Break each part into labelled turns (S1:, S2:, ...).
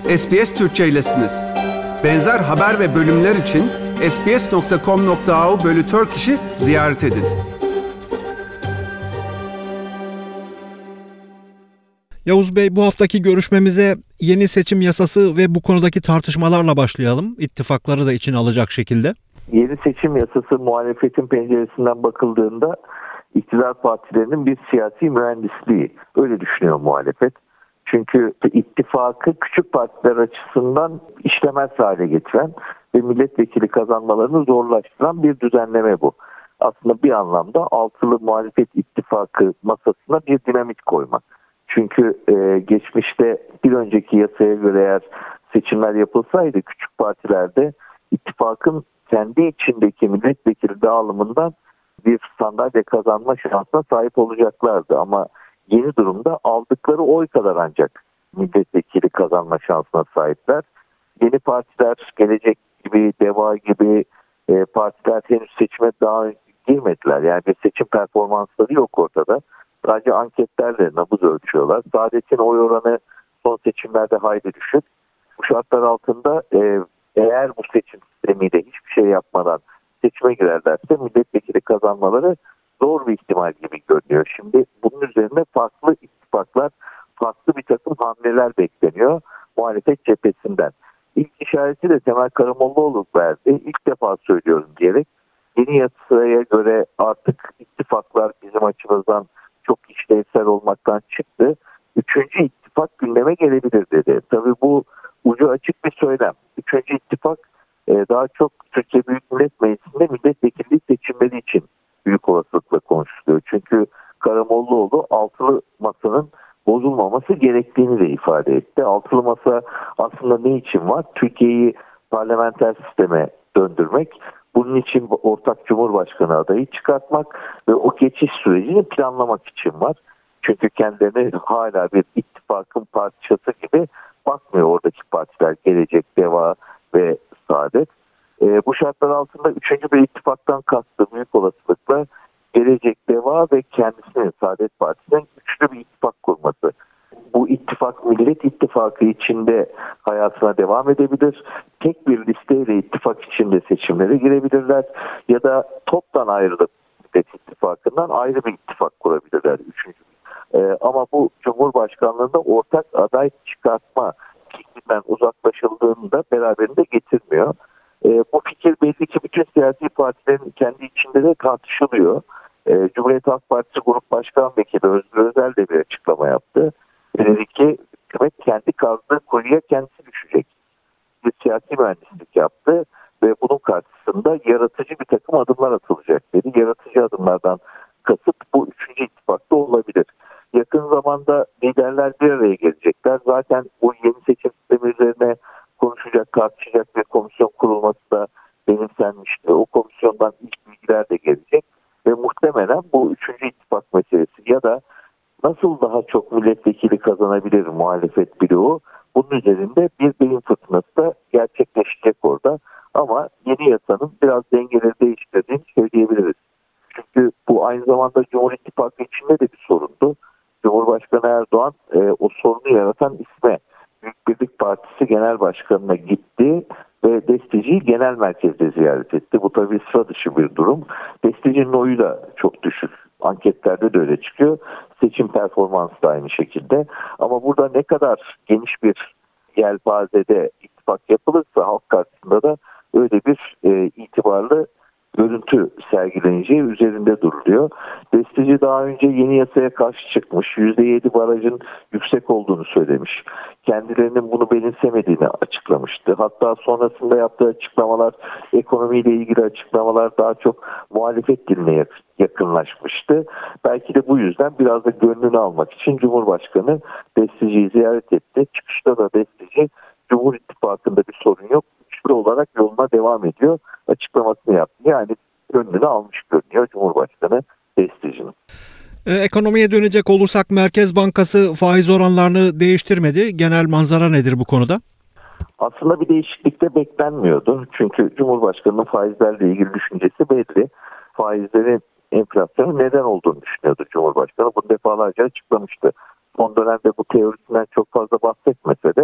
S1: SBS Türkçe'ylesiniz. Benzer haber ve bölümler için sbs.com.au/Turkish'i ziyaret edin.
S2: Yavuz Bey, bu haftaki görüşmemize yeni seçim yasası ve bu konudaki tartışmalarla başlayalım. İttifakları da içine alacak şekilde.
S3: Yeni seçim yasası muhalefetin penceresinden bakıldığında iktidar partilerinin bir siyasi mühendisliği. Öyle düşünüyor muhalefet. Çünkü ittifakı küçük partiler açısından işlemez hale getiren ve milletvekili kazanmalarını zorlaştıran bir düzenleme bu. Aslında bir anlamda altılı muhalefet ittifakı masasına bir dinamit koymak. Çünkü geçmişte bir önceki yasaya göre eğer seçimler yapılsaydı küçük partilerde ittifakın kendi içindeki milletvekili dağılımından bir sandalye kazanma şansına sahip olacaklardı. Ama yeni durumda aldıkları oy kadar ancak milletvekili kazanma şansına sahipler. Yeni partiler, Gelecek gibi, Deva gibi partiler henüz seçime daha girmediler. Yani bir seçim performansları yok ortada. Sadece anketlerle nabız ölçüyorlar. Saadet'in oy oranı son seçimlerde hayli düşük. Bu şartlar altında eğer bu seçim sistemiyle hiçbir şey yapmadan seçime girerlerse milletvekili kazanmaları zor bir ihtimal gibi görünüyor. Şimdi bunun üzerine farklı ittifaklar, farklı bir takım hamleler bekleniyor muhalefet cephesinden. İlk işareti de Temel Karamollaoğlu verdi. İlk defa söylüyorum diyerek yeni yasaya göre artık ittifaklar bizim açımızdan çok işlevsel olmaktan çıktı. Üçüncü ittifak gündeme gelebilir dedi. Tabii bu ucu açık bir söylem. Üçüncü ittifak daha çok Türkiye Büyük Millet Meclisi'nde milletvekilliği seçimleri için büyük olasılıkla konuşuluyor. Çünkü Karamollaoğlu altılı masanın bozulmaması gerektiğini de ifade etti. Altılı masa aslında ne için var? Türkiye'yi parlamenter sisteme döndürmek. Bunun için ortak Cumhurbaşkanı adayı çıkartmak ve o geçiş sürecini planlamak için var. Çünkü kendilerine hala bir ittifakın parçası gibi bakmıyor oradaki partiler, Gelecek, Deva ve Saadet. Bu şartlar altında üçüncü bir ittifaktan kastı büyük olasılıkla Gelecek, Deva ve kendisinin Saadet Partisi'nin üçlü bir ittifak kurması. Bu ittifak Millet İttifakı içinde hayatına devam edebilir. Tek bir listeyle ittifak içinde seçimlere girebilirler. Ya da toptan ayrılıp Millet İttifakı'ndan ayrı bir ittifak kurabilirler. Üçüncü. Ama bu Cumhurbaşkanlığında ortak aday çıkartma fikrinden uzaklaşıldığını da beraberinde getirmiyor. Bu fikir belli ki bütün siyasi partilerin kendi içinde de tartışılıyor. Cumhuriyet Halk Partisi Grup Başkan Vekili Özgür Özel de bir açıklama yaptı. Dedi ki hükümet kendi kazdığı kuyuya kendisi düşecek. Bir siyasi mühendislik yaptı ve bunun karşısında yaratıcı bir takım adımlar atılacak dedi. Yaratıcı adımlardan kasıt bu üçüncü ittifakta olabilir. Yakın zamanda liderler bir araya gelecekler. Zaten bu yeni seçim sistemi üzerine konuşacak, tartışacak bir komisyon kurulması da benimsenmişti. O komisyondan ilk bilgiler de gelecek ve muhtemelen bu üçüncü ittifak meselesi ya da nasıl daha çok milletvekili kazanabilir muhalefet bloğu, bunun üzerinde bir beyin fırtınası da gerçekleşecek orada. Ama yeni yasanın biraz dengeleri değiştirdiğini söyleyebiliriz. Çünkü bu aynı zamanda Cumhur İttifakı içinde de bir sorundu. Cumhurbaşkanı Erdoğan o sorunu yaratan isme Büyük Birlik Partisi Genel Başkanı'na gitti ve Destici'yi genel merkezde ziyaret etti. Bu tabii sıra dışı bir durum. Destici'nin oyu da çok düşük. Anketlerde de öyle çıkıyor. Seçim performansı da aynı şekilde. Ama burada ne kadar geniş bir yelpazede ittifak yapılırsa halk karşısında da öyle bir itibarlı görüntü sergileneceği üzerinde duruluyor. Destici daha önce yeni yasaya karşı çıkmış. %7 barajın yüksek olduğunu söylemiş. Kendilerinin bunu benimsemediğini açıklamıştı. Hatta sonrasında yaptığı açıklamalar, ekonomiyle ilgili açıklamalar daha çok muhalefet diline yakınlaşmıştı. Belki de bu yüzden biraz da gönlünü almak için Cumhurbaşkanı Destici'yi ziyaret etti. Çıkışta da Destici Cumhur İttifakı'nda bir sorun yok. Güçlü olarak yoluna devam ediyor açıklamasını yaptı. Yani gönlünü almış görünüyor Cumhurbaşkanı Destici'nin.
S2: Ekonomiye dönecek olursak Merkez Bankası faiz oranlarını değiştirmedi. Genel manzara nedir bu konuda?
S3: Aslında bir değişiklik de beklenmiyordu. Çünkü Cumhurbaşkanı'nın faizlerle ilgili düşüncesi belli. Faizlerin enflasyonu neden olduğunu düşünüyordu Cumhurbaşkanı. Bunu defalarca açıklamıştı. Son dönemde bu teorisinden çok fazla bahsetmese de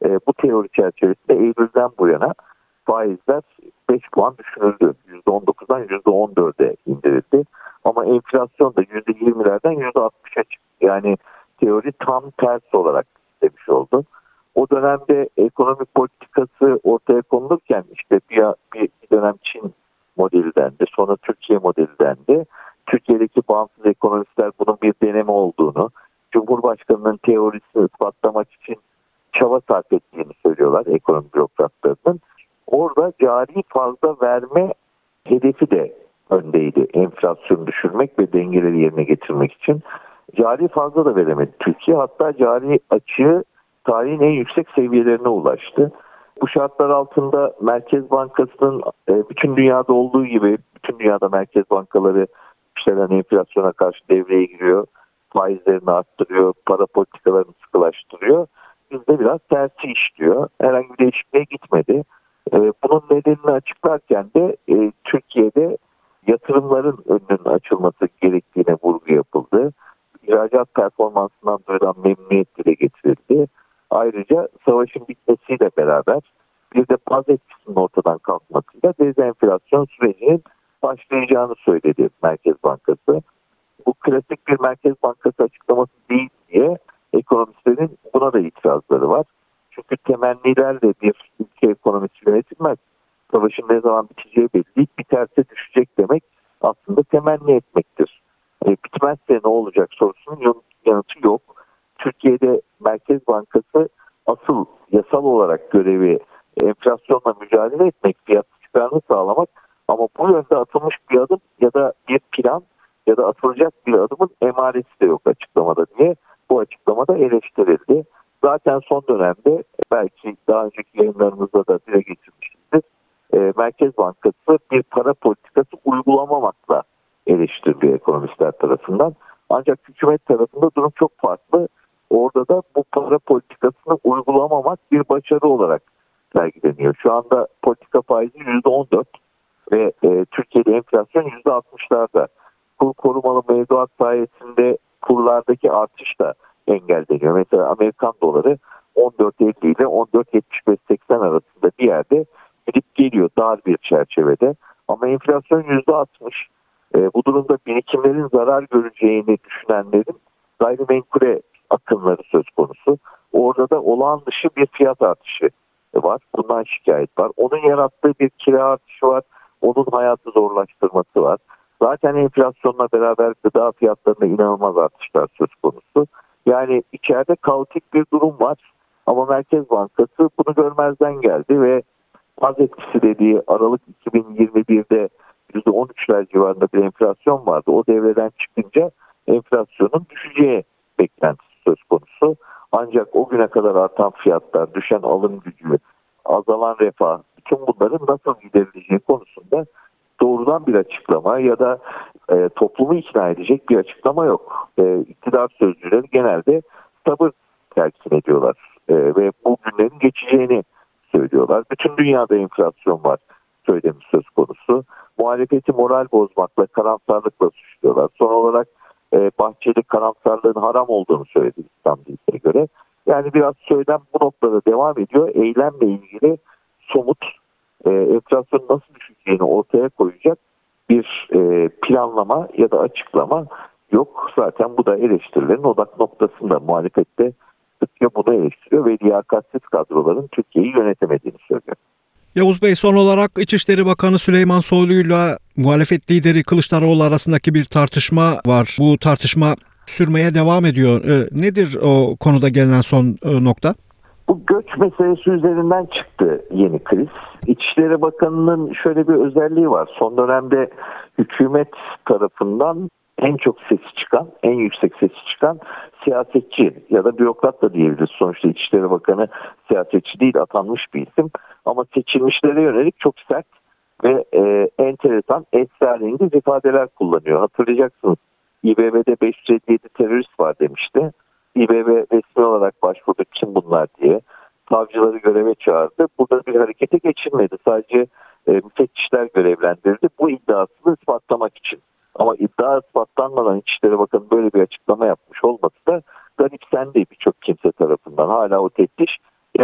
S3: Bu teori çerçevesinde Eylül'den bu yana faizler 5 puan düşürüldü. %19'dan %14'e indirildi. Ama enflasyon da %20'lerden %60'a çıktı. Yani teori tam tersi olarak demiş oldu. O dönemde ekonomi politikası ortaya konulurken işte bir dönem Çin modeli dendi. Sonra Türkiye modeli dendi. Türkiye'deki bağımsız ekonomistler bunun bir deneme olduğunu, Cumhurbaşkanı'nın teorisini ispatlamak için çaba sarf ettiğini söylüyorlar ekonomi bürokratlarının. Orada cari fazla verme hedefi de öndeydi. Enflasyonu düşürmek ve dengeleri yerine getirmek için. Cari fazla da veremedi Türkiye. Hatta cari açığı tarihin en yüksek seviyelerine ulaştı. Bu şartlar altında Merkez Bankası'nın bütün dünyada olduğu gibi bütün dünyada merkez bankaları yükselen enflasyona karşı devreye giriyor. Faizlerini arttırıyor, para politikalarını sıkılaştırıyor. Bizde biraz tersi işliyor. Herhangi bir değişikliğe gitmedi. Bunun nedenini açıklarken de Türkiye'de yatırımların önünün açılması gerektiğine vurgu yapıldı. İhracat performansından duyulan memnuniyet dile getirildi. Ayrıca savaşın bitmesiyle beraber bir de baz etkisinin ortadan kalkmasıyla dezenflasyon sürecinin başlayacağını söyledi Merkez Bankası. Bu klasik bir Merkez Bankası açıklaması değil diye ekonomistlerin buna da itirazları var. Çünkü temennilerle bir ülke ekonomisi yönetilmez. Savaşın ne zaman biteceği belli değil. Biterse düşecek demek aslında temenni etmektir. Bitmezse ne olacak sorusunun yanıtı yok. Türkiye'de Merkez Bankası asıl yasal olarak görevi enflasyonla mücadele etmek, fiyat istikrarını sağlamak, ama bu yönde atılmış bir adım ya da bir plan ya da atılacak bir adımın emaresi de yok açıklamada diye bu açıklamada eleştirildi. Zaten son dönemde belki daha önceki yayınlarımızda da dile getirmişizdir. Merkez Bankası bir para politikası uygulamamakla eleştiriliyor ekonomistler tarafından. Ancak hükümet tarafında durum çok farklı. Orada da bu para politikasını uygulamamak bir başarı olarak sergileniyor. Şu anda politika faizi %14 ve Türkiye'de enflasyon %60'larda. Kur korumalı mevduat sayesinde kurlardaki artış da engelleniyor. Mesela Amerikan doları 14.50 ile 14.75-80 arasında bir yerde gidip geliyor dar bir çerçevede. Ama enflasyon %60. Bu durumda birikimlerin zarar göreceğini düşünenlerin gayrimenkule akınları söz konusu. Orada da olağan dışı bir fiyat artışı var. Bundan şikayet var. Onun yarattığı bir kira artışı var. Onun hayatı zorlaştırması var. Zaten enflasyonla beraber gıda fiyatlarında inanılmaz artışlar söz konusu. Yani içeride kaotik bir durum var. Ama Merkez Bankası bunu görmezden geldi ve baz etkisi dediği Aralık 2021'de %13'ler civarında bir enflasyon vardı. O devreden çıkınca enflasyonun düşeceği beklentisi söz konusu. Ancak o güne kadar artan fiyatlar, düşen alım gücü, azalan refah, bütün bunların nasıl giderileceği konusunda doğrudan bir açıklama ya da toplumu ikna edecek bir açıklama yok. İktidar sözcüleri genelde sabır telkin ediyorlar ve bu günlerin geçeceğini söylüyorlar. Bütün dünyada enflasyon var söylemi söz konusu. Muhalefeti moral bozmakla, karamsarlıkla suçluyorlar. Son olarak Bahçeli karamsarlığın haram olduğunu söyledi İslam dinine göre. Yani biraz söylem bu noktada devam ediyor. Eylemle ilgili somut enflasyonun nasıl düşeceğini ortaya koyacak bir planlama ya da açıklama yok. Zaten bu da eleştirilerin odak noktasında. Muhalefette sıkça bunu eleştiriyor ve liyakatsiz kadroların Türkiye'yi yönetemediğini söylüyor.
S2: Yavuz Bey, son olarak İçişleri Bakanı Süleyman Soylu'yla muhalefet lideri Kılıçdaroğlu arasındaki bir tartışma var. Bu tartışma sürmeye devam ediyor. Nedir o konuda gelinen son nokta?
S3: Bu göç meselesi üzerinden çıktı yeni kriz. İçişleri Bakanı'nın şöyle bir özelliği var. Son dönemde hükümet tarafından en çok sesi çıkan, en yüksek sesi çıkan siyasetçi ya da bürokrat da diyebiliriz. Sonuçta İçişleri Bakanı siyasetçi değil, atanmış bir isim. Ama seçilmişlere yönelik çok sert ve enteresan, esrarengiz ifadeler kullanıyor. Hatırlayacaksınız, İBB'de 557 terörist var demişti. İBB resmi olarak başvurdu, kim bunlar diye. Savcıları göreve çağırdı. Burada bir harekete geçilmedi. Sadece müfettişler görevlendirildi. Bu iddiasını ispatlamak için. Ama iddia ispatlanmadan İçişleri Bakanı böyle bir açıklama yapmış olması da garipsendi birçok kimse tarafından. Hala o teftiş devam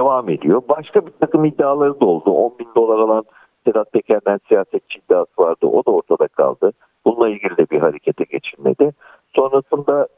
S3: devam ediyor. Başka bir takım iddiaları da oldu. 10 bin dolar alan Sedat Peker'den siyasetçi iddiası vardı. O da ortada kaldı. Bununla ilgili de bir harekete geçilmedi. Sonrasında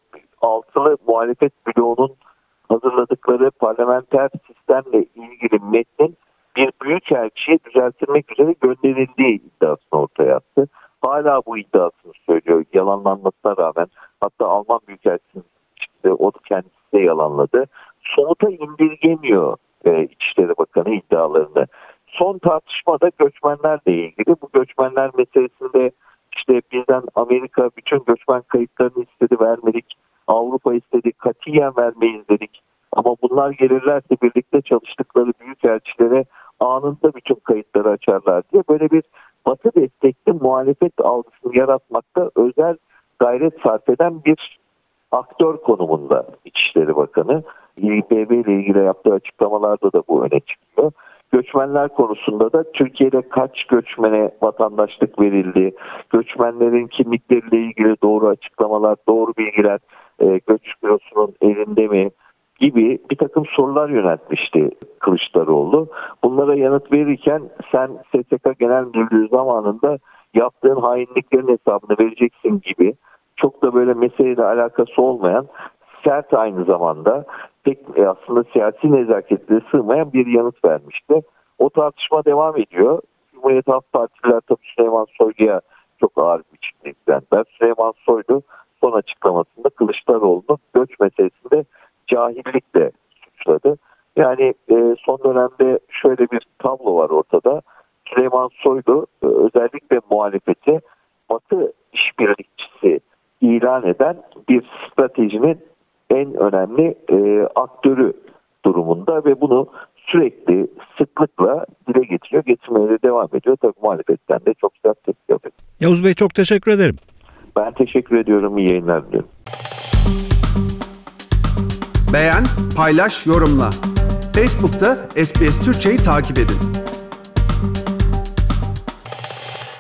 S3: altılı muhalefet bloğunun hazırladıkları parlamenter sistemle ilgili metnin bir büyükelçiye düzeltilmek üzere gönderildiği iddiasını ortaya attı. Hala bu iddiasını söylüyor yalanlanmasına rağmen. Hatta Alman büyükelçisinin çıktı, o da kendisi de yalanladı. Somuta indirgemiyor İçişleri Bakanı iddialarını. Son tartışmada göçmenlerle ilgili. Bu göçmenler meselesinde işte bizden Amerika bütün göçmen kayıtlarını istedi, vermedik. Avrupa istedi, katiyen vermeyiz dedik. Ama bunlar gelirlerse birlikte çalıştıkları büyükelçilere anında bütün kayıtları açarlar diye böyle bir Batı destekli muhalefet algısını yaratmakta özel gayret sarf eden bir aktör konumunda İçişleri Bakanı. İBB ile ilgili yaptığı açıklamalarda da bu öne çıkıyor. Göçmenler konusunda da Türkiye'de kaç göçmene vatandaşlık verildi, göçmenlerin kimlikleriyle ilgili doğru açıklamalar, doğru bilgiler göç bürosunun elinde mi gibi bir takım sorular yöneltmişti Kılıçdaroğlu. Bunlara yanıt verirken sen SSK Genel Müdürlüğü zamanında yaptığın hainliklerin hesabını vereceksin gibi çok da böyle meseleyle alakası olmayan, sert aynı zamanda pek aslında siyasi nezaketine sığmayan bir yanıt vermişti. O tartışma devam ediyor. Cumhuriyet Halk Partililer tabii Süleyman Soylu'ya çok ağır bir biçimde yüklendiler. Süleyman Soylu son açıklamasında Kılıçdaroğlu'nu göç meselesinde cahillikle suçladı. Yani son dönemde şöyle bir tablo var ortada. Süleyman Soylu özellikle muhalefeti Batı işbirlikçisi ilan eden bir stratejinin en önemli aktörü durumunda ve bunu sürekli sıklıkla dile getiriyor, getirmeye de devam ediyor. Tabii muhalefetten de çok sert tepki alıyor.
S2: Yavuz Bey çok teşekkür ederim.
S3: Ben teşekkür ediyorum. İyi yayınlar diliyorum.
S1: Beğen, paylaş, yorumla. Facebook'ta SBS Türkçe'yi takip edin.